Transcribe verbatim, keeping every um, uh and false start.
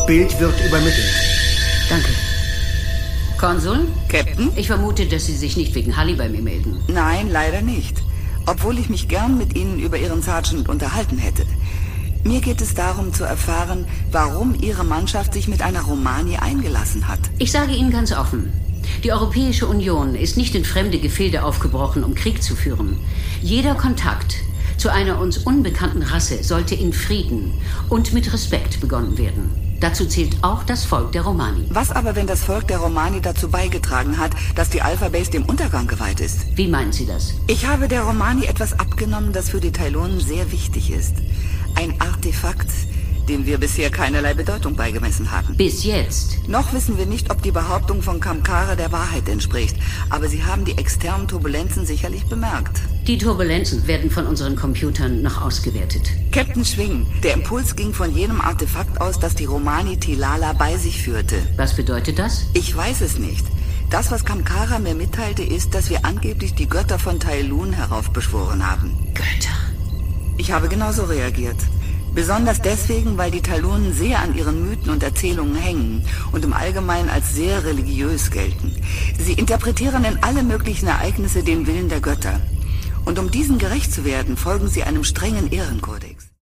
Bild wird übermittelt. Danke. Konsul? Captain? Ich vermute, dass Sie sich nicht wegen Holly bei mir melden. Nein, leider nicht. Obwohl ich mich gern mit Ihnen über Ihren Sergeant unterhalten hätte. Mir geht es darum zu erfahren, warum Ihre Mannschaft sich mit einer Romani eingelassen hat. Ich sage Ihnen ganz offen. Die Europäische Union ist nicht in fremde Gefilde aufgebrochen, um Krieg zu führen. Jeder Kontakt zu einer uns unbekannten Rasse sollte in Frieden und mit Respekt begonnen werden. Dazu zählt auch das Volk der Romani. Was aber, wenn das Volk der Romani dazu beigetragen hat, dass die Alpha Base dem Untergang geweiht ist? Wie meinen Sie das? Ich habe der Romani etwas abgenommen, das für die Tylonen sehr wichtig ist. Ein Artefakt, dem wir bisher keinerlei Bedeutung beigemessen haben. Bis jetzt? Noch wissen wir nicht, ob die Behauptung von Kamkara der Wahrheit entspricht. Aber Sie haben die externen Turbulenzen sicherlich bemerkt. Die Turbulenzen werden von unseren Computern noch ausgewertet. Captain Schwing, der Impuls ging von jenem Artefakt aus, das die Romani Tilala bei sich führte. Was bedeutet das? Ich weiß es nicht. Das, was Kamkara mir mitteilte, ist, dass wir angeblich die Götter von Tailun heraufbeschworen haben. Götter? Ich habe genauso reagiert. Besonders deswegen, weil die Talunen sehr an ihren Mythen und Erzählungen hängen und im Allgemeinen als sehr religiös gelten. Sie interpretieren in alle möglichen Ereignisse den Willen der Götter. Und um diesen gerecht zu werden, folgen sie einem strengen Ehrenkodex.